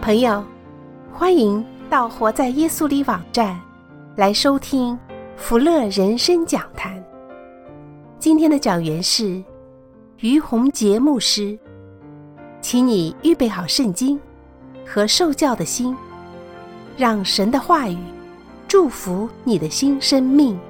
朋友，欢迎到活在耶稣里网站来收听福乐人生讲坛。今天的讲员是于洪杰牧师，请你预备好圣经和受教的心，让神的话语祝福你的新生命。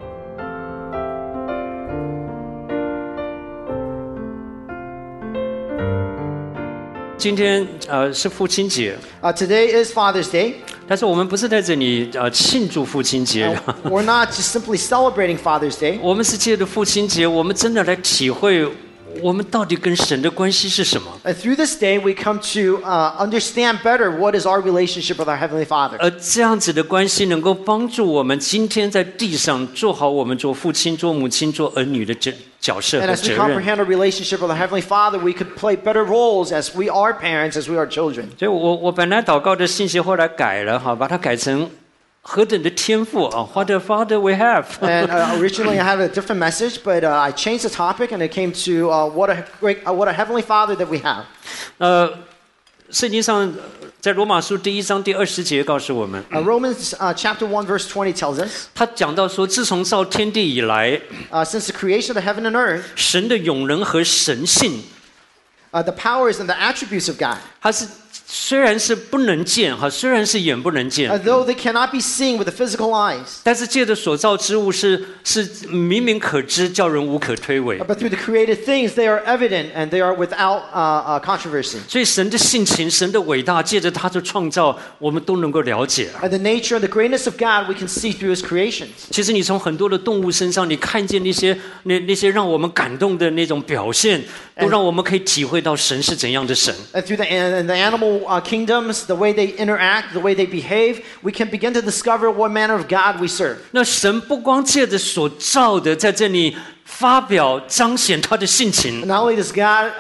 今天是父亲节。 Today is Father's Day. 但是我们不是在这里庆祝父亲节。 We're not just simply celebrating Father's Day. 我们是借着父亲节，我们真的来体会我们到底跟神的关系是什么。 Through this day, we come to understand better what is our relationship with our Heavenly Father. 这样子的关系能够帮助我们今天在地上做好我们做父亲、做母亲、做儿女的角色和 And as we 责任。 comprehend our relationship with our Heavenly Father, we could play better roles as we are parents, as we are children. 所以我本来祷告的信息后来改了，把它改成何等的天赋啊 ！What a Father we have. And originally I had a different message, but I changed the topic, and it came to what a Heavenly Father that we have. 圣经上在罗马书第1章第20节告诉我们， Romans chapter 1 verse 20 tells us, 他讲到说，自从造天地以来， since the creation of the heaven and earth, 神的永能和神性， the powers and the attributes of God, 它是虽然是不能见虽然是眼不能见， though they cannot be seen with the physical eyes, 但是借着所造之物是明明可知，叫人无可推诿。 but through the created things, they are evident and they are without controversy. 所以神的性情、神的伟大，借着他的创造，我们都能够了解。 And the nature and the greatness of God, we can see through His creations. 其实你从很多的动物身上，你看见那些让我们感动的那种表现，都让我们可以体会到神是怎样的神。 And through the animal kingdoms, the way they interact, the way they behave, we can begin to discover what manner of God we serve. 那神不光借着所造的，在这里发表彰显他的性情， Not only does God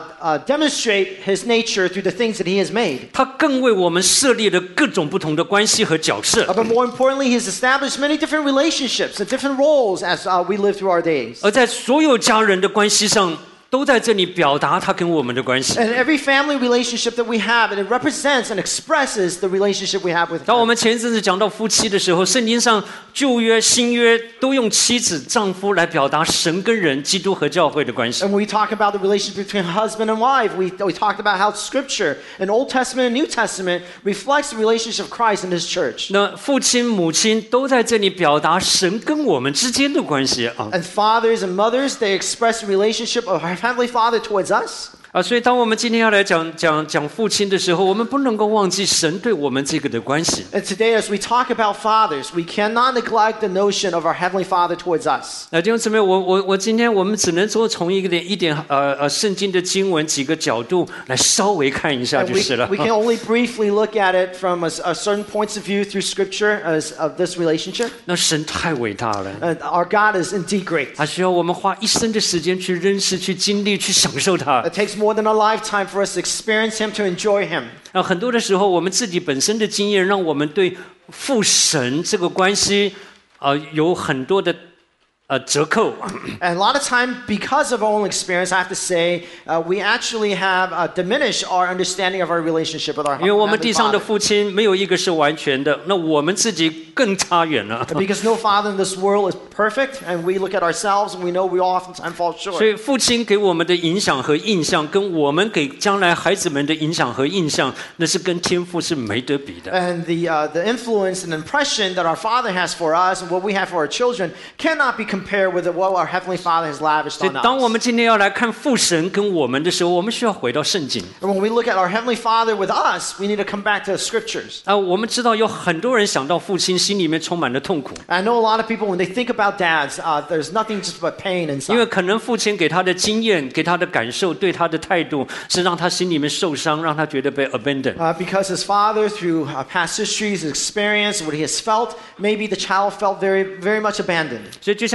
demonstrate His nature through the things that He has made, 他更为我们设立了各种不同的关系和角色。 but more importantly, He has established many different relationships and different roles as we live through our days. 而在所有家人的关系上，都在这里表达他跟我们的关系。 And every family relationship that we have, and it represents and expresses the relationship we have with 当我 God. 们前一阵子讲到夫妻的时候，圣经上旧约、新约都用妻子、丈夫来表达神跟人、基督和教会的关系。 And when we talk about the relationship between husband and wife, we talked about how Scripture, in Old Testament and New Testament, reflects the relationship of Christ and His church. 那父亲、母亲都在这里表达神跟我们之间的关系啊。 And fathers and mothers, they express the relationship of our Heavenly Father towards us. 所以当我们今天要来讲父亲的时候，我们不能够忘记神对我们这个的关系。 And today, as we talk about fathers, we cannot neglect the notion of our Heavenly Father towards us. 弟兄姊妹，我今天我们只能说从一点圣经的经文几个角度来稍微看一下 And 就是了。 we can only briefly look at it from a certain points of view through Scripture of this relationship. 那神太伟大了， And our God is indeed great. 他需要我们花一生的时间去认识、去经历、去享受他。 It takes more than a lifetime for us to experience Him, to enjoy Him. 很多的时候，我们自己本身的经验，让我们对父神这个关系有很多的折扣。 And a lot of time, because of our own experience, I have to say, we actually have diminished our understanding of our relationship with our 因为我们 Heavenly 地上的 Father. 父亲没有一个是完全的，那我们自己更差远了。 Because no father in this world is perfect, and we look at ourselves and we know we oftentimes fall 所 short. 以父亲给我们的影响和印象，跟我们给将来孩子们的影响和印象，那是跟天父是没得比的。 And the influence and impression that our Father has for us and what we have for our children cannot be compared with what our Heavenly Father has lavished 所以 on 当我 us. 们今天要来看父神跟我们的时候，我们需要回到圣经。 And when we look at our Heavenly Father with us, we need to come back to the Scriptures. 我们知道有很多人想到父亲，心里面充满了痛苦， I know a lot of people, when they think about dads, there's nothing just but pain 因为 inside. 可能父亲给他的经验、给他的感受、对他的态度，是让他心里面受伤，让他觉得被 abandoned。 Because his father, through past histories, his experience, what he has felt, maybe the child felt very, very much abandoned. 所以就像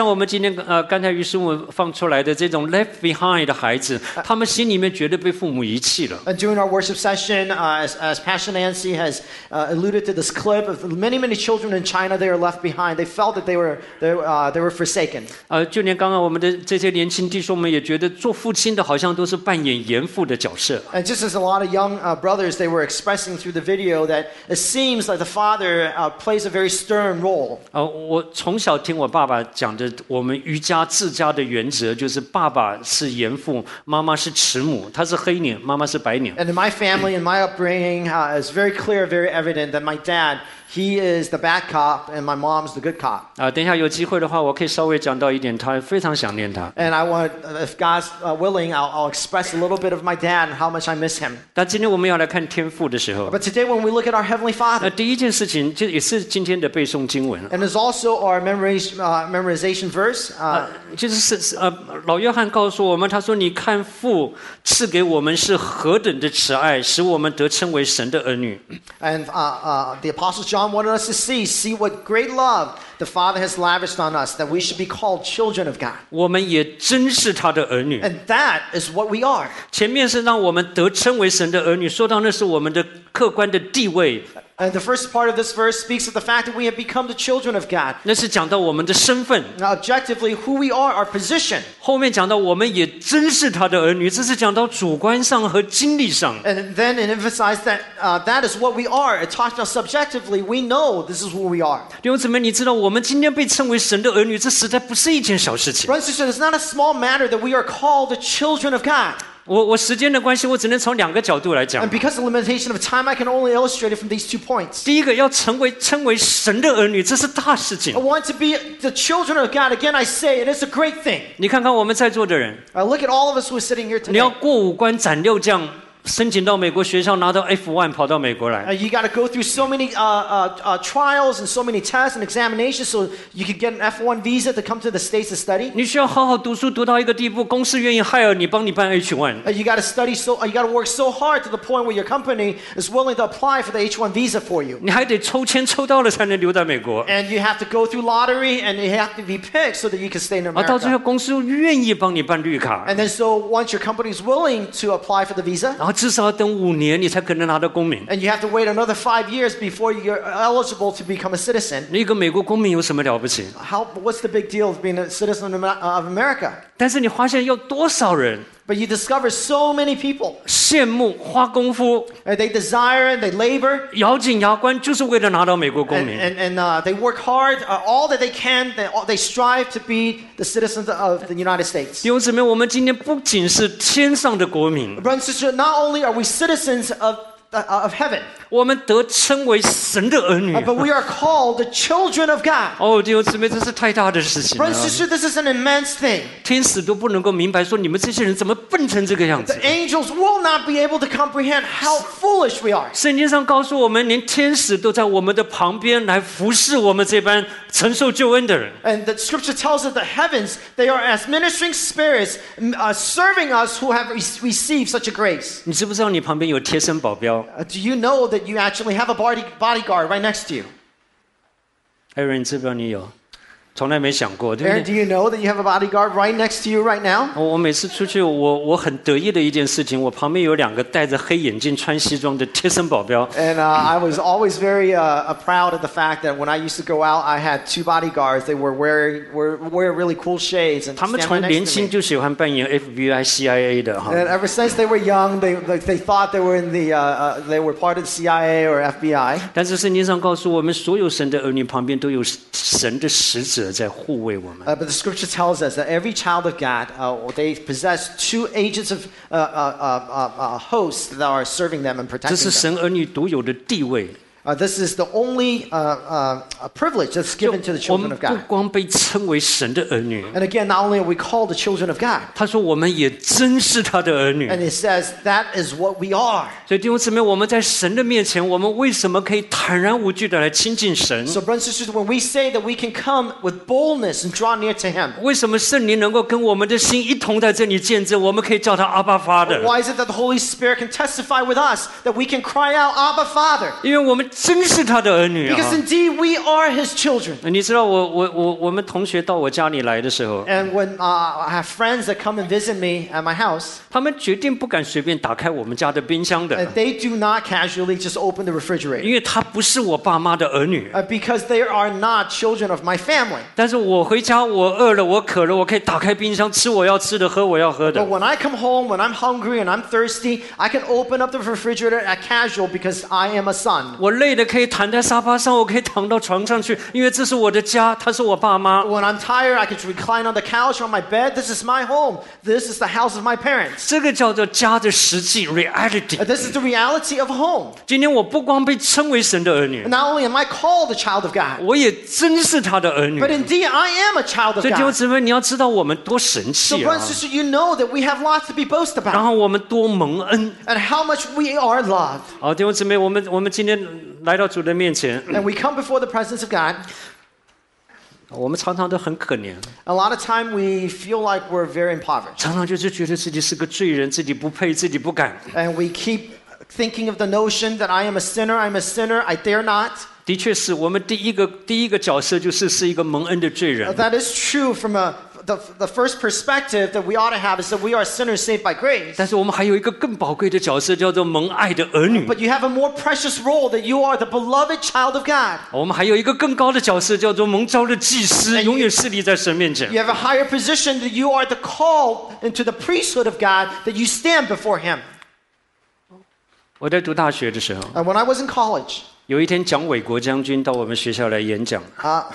像我们今天刚才于师母放出来的这种 left behind 的孩子，他们心里面觉得被父母遗弃了。 During our worship session, as Pastor Nancy has alluded to this clip of many children in China, they are left behind. They felt that they were forsaken. 就连刚刚我们的这些年轻弟兄们也觉得，做父亲的好像都是扮演严父的角色。 And just as a lot of young brothers, they were expressing through the video that it seems like the father plays a very stern role. 我从小听我爸爸讲的，我们瑜伽治家的原则就是爸爸是严父，妈妈是慈母，他是黑脸，妈妈是白脸。 And in my family, in my upbringing, it's very clear, very evident that my dad, he is the bad cop and my mom's the good cop. 等一下有机会的话，我可以稍微讲到一点，他非常想念他。 And I want, if God's willing, I'll express a little bit of my dad and how much I miss him. 但今天我们要来看天父的时候， But today when we look at our Heavenly Father, 第一件事情就也是今天的背诵经文， and there's also our memorization verse. 就是老约翰告诉我们，他说：“你看父赐给我们是何等的慈爱，使我们得称为神的儿女。” And the Apostle John wanted us to see what great love the Father has lavished on us, that we should be called children of God. 我们也真是他的儿女。 And that is what we are. 前面是让我们得称为神的儿女，说到那是我们的客观的地位。 And the first part of this verse speaks of the fact that we have become the children of God. 那是讲到我们的身份。 Now, objectively, who we are, our position. 后面讲到我们也真是他的儿女，这是讲到主观上和经历上。 And then it emphasized that that is what we are. It talks about subjectively, we know this is who we are. 弟兄姊妹，你知道我们今天被称为神的儿女，这实在不是一件小事情。 Brothers and sisters, it's not a small matter that we are called the children of God. 我时间的关系，我只能从两个角度来讲。 And because of the limitation of time, I can only illustrate it from these 2 points. 第一个，要称为神的儿女，这是大事情 I。want to be the children of God. Again, I say it is a great thing. 你看看我们在座的人， Look at all of us who are sitting here 你要 today. 过5关斩6将，申请到美国学校拿到 F1，跑到美国来。 You got to go through so many trials and so many tests and examinations so you could get an F1 visa to come to the States to study. 你需要好好读书，读到一个地步，公司愿意 hire 你，帮你办 H1。 You got to study you got to work so hard to the point where your company is willing to apply for the H1 visa for you. 你还得抽签抽到了才能留在美国。 And you have to go through lottery and you have to be picked so that you can stay in 到最后 America. 公司愿意帮你办绿卡， And then so once your company is willing to apply for the visa, 然后至少要等5年，你才可能拿到公民。 and you have to wait another 5 years before you're eligible to become a citizen. 一个美国公民有什么了不起？ What's the big deal of being a citizen of America? 但是你发现有多少人 But you discover so many people. 羡慕、花功夫、 They desire and they labor 咬紧牙关，就是为了拿到美国公 and, 民。 and they work hard, all that they can. They strive to be the citizens of the United States. 弟兄姊妹，我们今天不仅是天上的国民， Brothers and sisters, not only are we citizens of heaven, 我们得称为神的儿女。 but we are called the children of God. 哦，弟兄姊妹，这是太大的事情了 Brothers and。sisters, this is an immense thing. 天使都不能够明白，说你们这些人怎么笨成这个样子 The。angels will not be able to comprehend how foolish we are. 圣经上告诉我们，连天使都在我们的旁边来服侍我们这班承受救恩的人。 And the scripture tells us the heavens, they are as ministering spirits serving us who have received such a grace. 你知不知道你旁边有贴身保镖？ Do you know that you actually have a bodyguard right next to you? 艾瑞，你知不知道你有？从来没想过，对 Aaron, 不 do 对？ you know that you have a bodyguard right next to you right now? 我每次出去，我很得意的一件事情，我旁边有2个戴着黑眼镜、穿西装的贴身保镖。 And I was always very proud of the fact that when I used to go out, I had 2 bodyguards. They were wear really cool shades and 他们 stand 从 right 年 next to 轻 me. 就喜欢扮演 FBI、CIA 的哈。 And ever since they were young, they thought they were they were part of the CIA or FBI. 但是圣经上告诉我们，所有神的儿女旁边都有神的使者在护卫我们。 But the scripture tells us that every child of God, they possess 2 agents of hosts that are serving them and 这 protecting 是 them. 神儿女独有的地位。 This is the only privilege that's given to the 我 children 们 of 不 God. 光被称为神的儿女， And again, not only are we called the children of God, 他说我们也真是他的儿女。 and it says that is what we are. 所以弟兄姊妹，我们在神的面前，我们为什么可以坦然无惧的来亲近神？ So, brothers and sisters, when we say that we can come with boldness and draw near to Him, 为什么圣灵能够跟我们的心一同在这里见证？我们可以叫他阿爸Father， why is it that the Holy Spirit can testify with us that we can cry out, Abba, Father? 因为我们真是他的儿女啊！ Because indeed we are His children. 你知道我们同学到我家里来的时候， And when I have friends that come and visit me at my house, 他们决定不敢随便打开我们家的冰箱的， they do not casually just open the refrigerator 因为他不是我爸妈的儿女。 because they are not children of my family. 但是我回家，我饿了，我渴了，我可以打开冰箱吃我要吃的，喝我要喝 But 的。 when I come home, when I'm hungry and I'm thirsty, I can open up the refrigerator at casual because I am a son. 我累了可以躺在沙发上，我可以躺到床上去，因为这是我的家，他是我爸妈。 When I'm tired, I can recline on the couch or on my bed. This is my home. This is the house of my parents. 这个叫做家的实际 reality。 This is the reality of home. 今天我不光被称为神的儿女， Not only am I called a child of God, 我也真是他的儿女。 but indeed I am a child of 所以弟兄 God. 姊妹，你要知道我们多神 So 气 brothers 啊！ and sisters, you know that we have lots to be boasted 然 about 后我们多蒙恩。 and how much we are loved. 好，弟兄姊妹，我们今天来到主的面前， And we come before the presence of God. 我们常常都很可怜， A lot of time we feel like we're very impoverished. 常常就是觉得自己是个罪人，自己不配，自己不敢。 And we keep thinking of the notion that I am a sinner, I dare not. 的确是我们第一个角色是一个蒙恩的罪人。 That is true from the first perspective that we ought to have is that we are sinners saved by grace. 但是我们还有一个更宝贵的角色，叫做蒙爱的儿女。 But you have a more precious role that you are the beloved child of God. 我们还有一个更高的角色，叫做蒙召的祭司，永远侍立在神面前。 You have a higher position that you are the called into the priesthood of God, that you stand before Him. 我在读大学的时候， And when I was in college, 有一天蒋纬国将军到我们学校来演讲。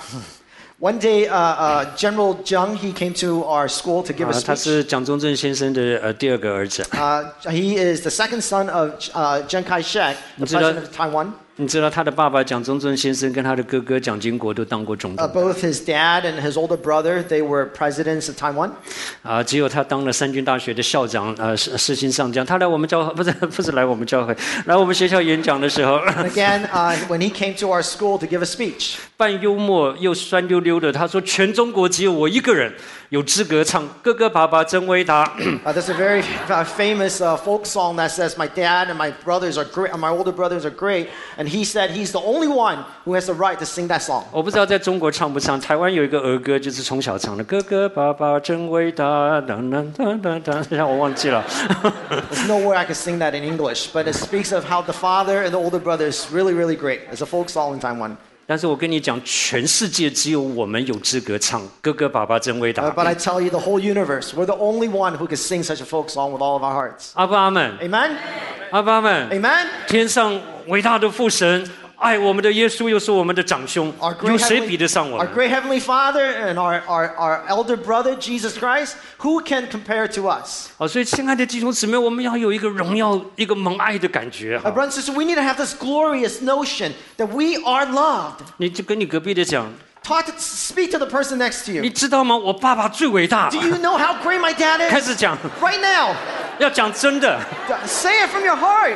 one day General Zheng, he came to our school to give a 他 speech. 是蒋中正先生的第二个儿子。 He is the second son of Chiang Kai-shek, the president of Taiwan. 你知道他的爸爸蒋中正先生跟他的哥哥蒋经国都当过总统。 Both his dad and his older brother, they were presidents of Taiwan. 只有他当了三军大学的校长，世新上将。他来我们教会，不是来我们教会，来我们学校演讲的时候， Again, when he came to our school to give a speech, 半幽默又酸溜溜的，他说：“全中国只有我一个人有资格唱《哥哥爸爸真伟大》。” there's a very famous folk song that says, "My dad and my brothers are great, and my older brothers are great." And he said he's the only one who has the right to sing that song. 我不知道在中国唱不唱，台湾有一个儿歌，就是从小唱的《哥哥爸爸真伟大》，当当当当当，让我忘记了。 There's no way I could sing that in English, but it speaks of how the father and the older brother is really, really great. It's a folk song in Taiwan. 但是我跟你讲，全世界只有我们有资格唱《哥哥爸爸真伟大》。 But I tell you, the whole universe, we're the only one who can sing such a folk song with all of our hearts. 阿爸阿们， Amen? 阿爸阿们， Amen? 天上伟大的父神，爱我们的耶稣又是我们的长兄， Our 有 great 谁 heavenly, 比得上我 our 们？ great heavenly Father and our elder brother, Jesus Christ, who can compare to us? 好，所以亲爱的弟兄姊妹，我们要有一个荣耀、一个蒙爱的感觉。 Brothers and sisters, we need to have this glorious notion that we are loved. 你就跟你隔壁的讲， Speak to the person next to 你 you. 知道吗？我爸爸最伟大。 Do you know how great my dad 开 is? 始讲， Right now. 要讲真的， Say it from your heart.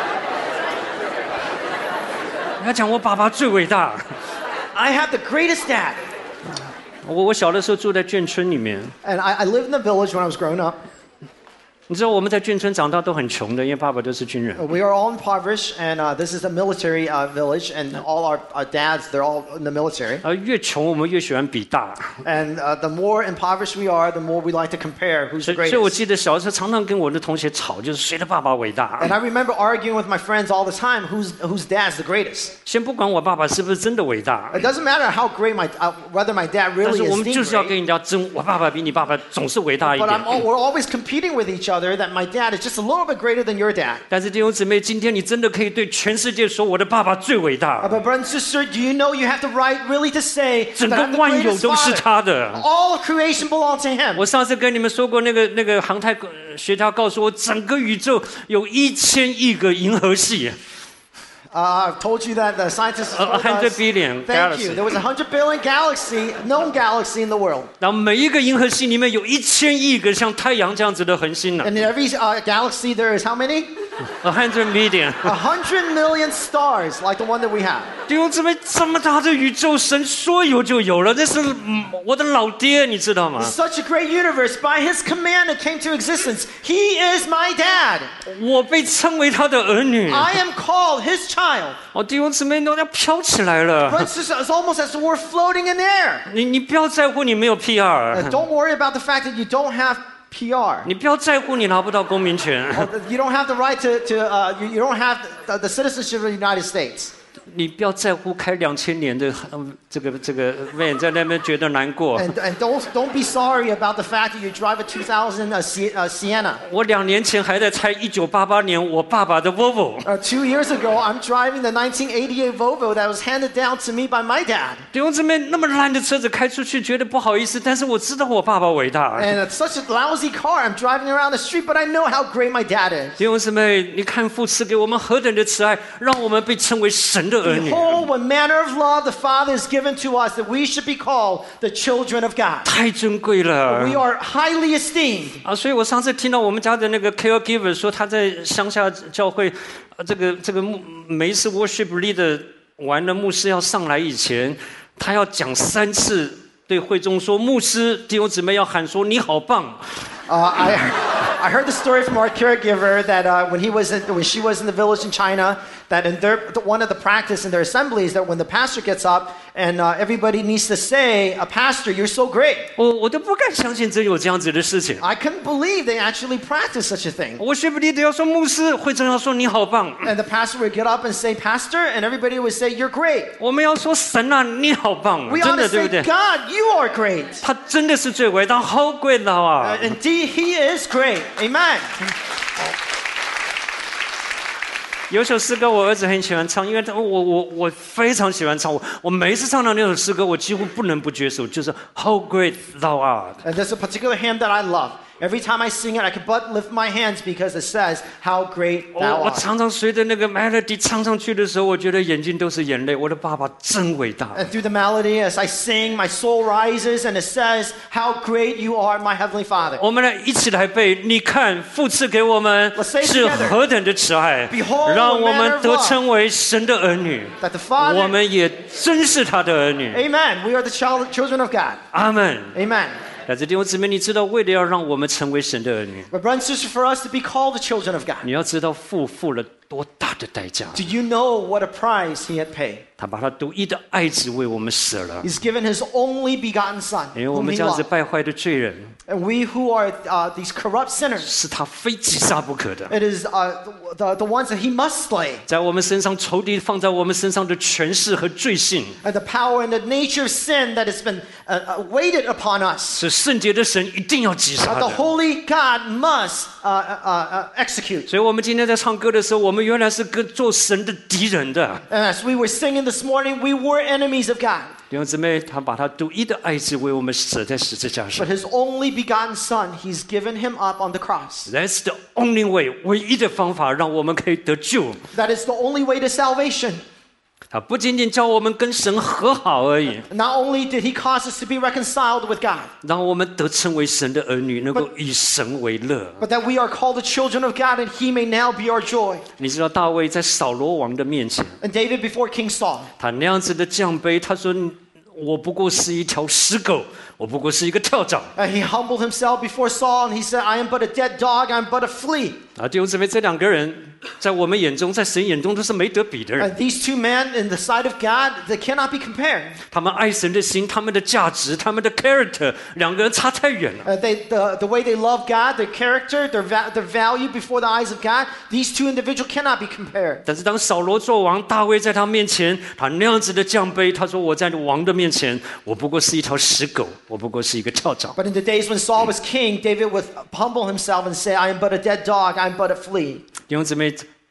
要讲我爸爸最伟大。 I have the greatest dad. 我小的时候住在眷村里面， And I lived in the village when I was growing up. 你知道我们在眷村长大都很穷的，因为爸爸都是军人。 We are all impoverished, and this is a military village, and all our dads, they're all in the military. 越穷我们越喜欢比大， And the more impoverished we are, the more we like to compare who's 所 the 以我 greatest. 记得小时候常常跟我的同学吵，就是谁的爸爸伟大。 And I remember arguing with my friends all the time, whose dad's the greatest. 先不管我爸爸是不是真的伟大， It doesn't matter how great whether my dad 但 really 是我 is 们就是要 great. 跟人家争，我爸爸比你爸爸总是伟大一 But 点。 we're always competing with each other that my dad is just a little bit greater than your dad. 但是弟兄姊妹，今天你真的可以对全世界说，我的爸爸最伟大， But brother and sister, do you know you have the right really to say 整 that 个 I'm the 万有 greatest 都是 father? 他的。 All of creation belongs to him. 我上次跟你们说过，那个航太学家告诉我，整个宇宙有1000亿个银河系。 I've told you that the scientists told 100 us. billion Thank you. galaxy， There was 100 billion known galaxy in the world. 然后每一个银河系里面有1000亿个像太阳这样子的恒星呢、 And in every galaxy there is how many? 100 million。 100 million stars like the one that we have. 弟兄姊妹，这么大的宇宙，神说有就有了，这是我的老爹，你知道吗？ Such a great universe. By his command it came to existence. He is my dad. 我被称为他的儿女。 I am called his child. 弟兄姊妹都要飘起来了。 But it's almost as if we're floating in the air. 你不要在乎你没有 PR， Don't worry about the fact that you don't have PR. 你不要在乎你拿不到公民权， You don't have the right you don't have the citizenship of the United States. 你不要在乎开2000年的这个 van 在那边觉得难过。 And don't be sorry about the fact that you drive a 2000 Sienna. 我2年前还在猜1988年我爸爸的 Volvo。 2 years ago, I'm driving the 1988 Volvo that was handed down to me by my dad. 弟兄姊妹，那么烂的车子开出去觉得不好意思，但是我知道我爸爸伟大。 And it's such a lousy car. I'm driving around the street, but I know how great my dad is. 弟兄姊妹，你看父赐给我们何等的慈爱，让我们被称为神的儿女。 Behold, what manner of love the Father has given to us that we should be called the children of God. 太珍贵了。 We are highly esteemed. 所以我上次听到我们家的那个 caregiver 说，他在乡下教会，这个每一次 worship leader 完了，牧师要上来以前，他要讲3次，对会众说，牧师弟兄姊妹要喊说你好棒。 I heard the story from our caregiver that when she was in the village in China, that in one of the practice in their assemblies, that when the pastor gets up and everybody needs to say, "Pastor, you're so great." 我都不敢相信真有这样子的事情。 I couldn't believe they actually practiced such a thing. worship leader 要说牧师，会众要说你好棒。 And the pastor would get up and say, "Pastor," and everybody would say, "You're great." 我们要说神啊，你好棒， We 真 ought 的 to 对不 say, 对？ "God, you are great." 他真的是最伟大，好贵的啊！ Indeed, He is great. Amen. 有首诗歌我儿子很喜欢唱，因为我非常喜欢唱，我每一次唱到那首诗歌，我几乎不能不举手，就是 How great thou art。 And there's a particular hymn that I love. Every time I sing it, I can but lift my hands because it says, "How great thou 我 art." 常常随着那个 melody 唱上去的时候，我觉得眼睛都是眼泪。我的爸爸真伟大。 And through the melody, as I sing, my soul rises and it says, "How great you are, my heavenly Father." 我们来一起来背，你看父赐给我们 Let's say it 是 together. 何等的慈爱， Behold, 让我 what manner 们 of 得 love 称为神的儿女。 That the Father, 我们也真是他的儿女。 Amen. We are the children of God. 阿门。 Amen. 但是弟兄姊妹，你知道，为了要让我们成为神的儿女， But brothers and sisters, for us to be called the children of God, 你要知道父付了多大的代价。 do you know what a price He had paid? 他把他独一的爱子为我们舍了， He's given His only begotten Son, 因为我 whom 们 He 这样子 loved. 败坏的罪人， And we who are these corrupt sinners, 是他非击杀不可的。 it is the ones that He must slay. 在我们身上，仇敌放在我们身上的权势和罪性， And the power and the nature of sin that has been weighted upon us, 是圣洁的神一定要击杀 the 的。 holy God must execute. 所以，我们今天在唱歌的时候，我们原来是跟做神的敌人的。 And as we were singing this morning, we were enemies of God. 弟兄姊妹，他把他独一的爱子为我们舍在十字架上 But His only begotten Son, He's given Him up on the cross. ，That's the only way，唯一的方法让我们可以得救。 That is the only way to salvation. 他不仅仅叫我们跟神和好而已， Not only did He cause us to be reconciled with God, 让我们得称为神的儿女，能够以神为乐。 but that we are called the children of God and He may now be our joy. 你知道大卫在扫罗王的面前， And David before King Saul, 他那样子的降卑，他说：“我不过是一条死狗，我不过是一个跳蚤。 he humbled himself before Saul and he said, "I am but a dead dog, I am but a flea." ” 弟兄姊妹，这两个人在我们眼中，在神眼中都是没得比的人。 And these two men in the sight of God, they cannot be compared. 他们爱神的心，他们的价值，他们的 character，两个人差太远了。 The way they love God, their character, their value before the eyes of God, these two individuals cannot be compared. 但是当扫罗做王，大卫在他面前，他那样子的降卑，他说：“我在王的面前，我不过是一条死狗，我不过是一个跳蚤。” But in the days when Saul was king, David would humble himself and say, "I am but a dead dog, I am but a flea." 弟兄姊妹，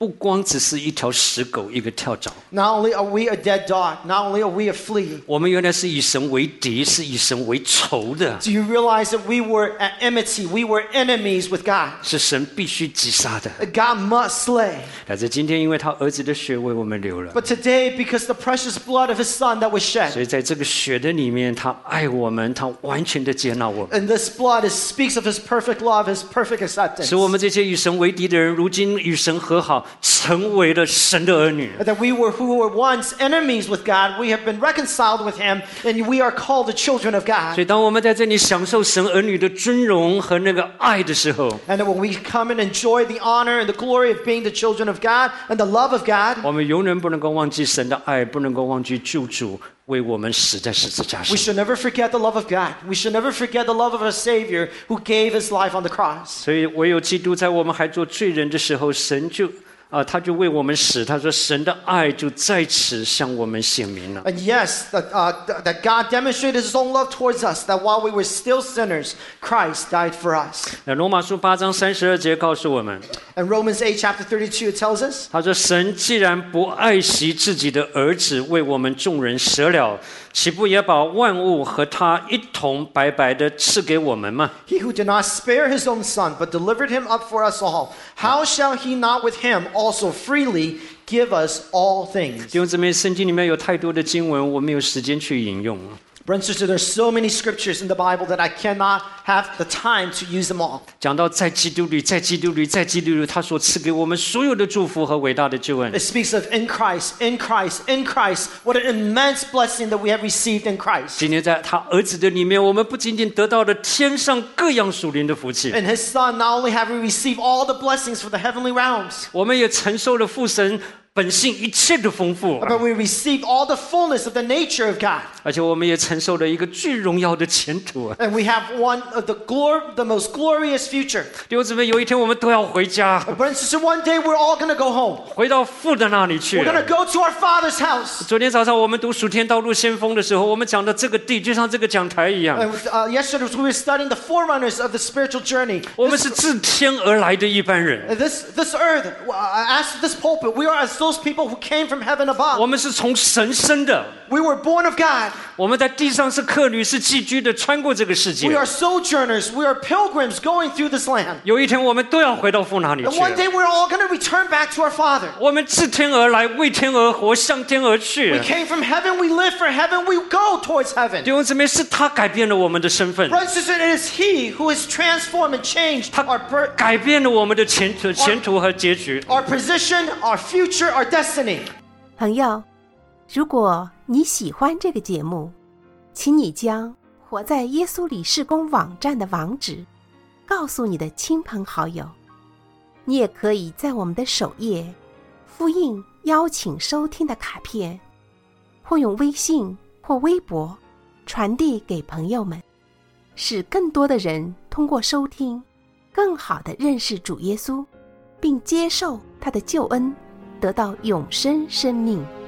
不光只是一条死狗，一个跳蚤。 Not only are we a dead dog, not only are we a flea. 我们原来是以神为敌，是以神为仇的。 Do you realize that we were at enmity? We were enemies with God. 是神必须击杀的。 God must slay. 但是今天，因为他儿子的血为我们流了， But today, because the precious blood of His Son that was 所 shed, 以在这个血的里面，他爱我们，他完全的接纳我们， and this blood speaks of His perfect love, His perfect acceptance. 使我们这些与神为敌的人，如今与神和好，成为了神的儿女。 That we who were once enemies with God, we have been reconciled with Him, and we are called the children of 所 God. 以，当我们在这里享受神儿女的尊荣和那个爱的时候， And that when we come and enjoy the honor and the glory of being the children of God and the love of God, 我们永远不能够忘记神的爱，不能够忘记救主为我们死在十字架 we 上。 should never forget the love of God. We should never forget the love of our Savior who gave His life on the cross. 所以，唯有基督在我们还做罪人的时候，神就他就为我们死。他说，神的爱就在此向我们显明了。 And yes, that God demonstrated His own love towards us, that while we were still sinners, Christ died for us. 那罗马书8章32节告诉我们， And Romans 8, chapter 32, it tells us, 他说：“神既然不爱惜自己的儿子，为我们众人舍了，岂不也把万物和他一同白白的赐给我们吗？” He who did not spare His own Son, but delivered Him up for us all, how shall He not with Him also freely give us all things? 弟兄姊妹，圣经里面有太多的经文，我没有时间去引用。 Brothers and sisters, there's so many scriptures in the Bible that I cannot have the time to use them all. 讲到在基督里，在基督里，在基督里，他所赐给我们所有的祝福和伟大的救恩。 It speaks of in Christ, in Christ, in Christ. What an immense blessing that we have received in Christ. 今天在他儿子的里面，我们不仅仅得到了天上各样属灵的福气， In His Son, not only have we received all the blessings for the heavenly realms, 我们也承受了父神本性一切的丰富， but we received all the fullness of the nature of God. 而且我们也承受了一个最荣耀的前途。 And we have one of the most glorious future. 弟兄姊妹，有一天我们都要回家， Brothers and sisters, one day we're all going to go home. 回到父的那里去 We're going to go to our Father's house. 昨天早上我们读《属天道路先锋》的时候，我们讲的这个地就像这个讲台一样， And yesterday we were studying the forerunners of the spiritual journey. 我们是自天而来的一般人， This earth, as this pulpit, we are as those people who came from heaven 我 above. 们是从神生的， We were born of God. 我们在地上是客旅，是寄居的，穿过这个世界 We。are sojourners. We are pilgrims going through this land. 有一天我们都要回到父那里 And 去。 one day we're all going to return back to our Father. 我们自天而来，为天而活，向天而去 We。came from heaven. We live for heaven. We go towards heaven. 弟兄姊妹，是他改变了我们的身份， Brothers and sisters, it is He who has transformed and changed our 改变了我们的前途和结局。 position, our future, our destiny. 朋友，如果你喜欢这个节目，请你将活在耶稣里事工网站的网址告诉你的亲朋好友。你也可以在我们的首页复印邀请收听的卡片，或用微信或微博传递给朋友们，使更多的人通过收听更好地认识主耶稣，并接受他的救恩，得到永生生命。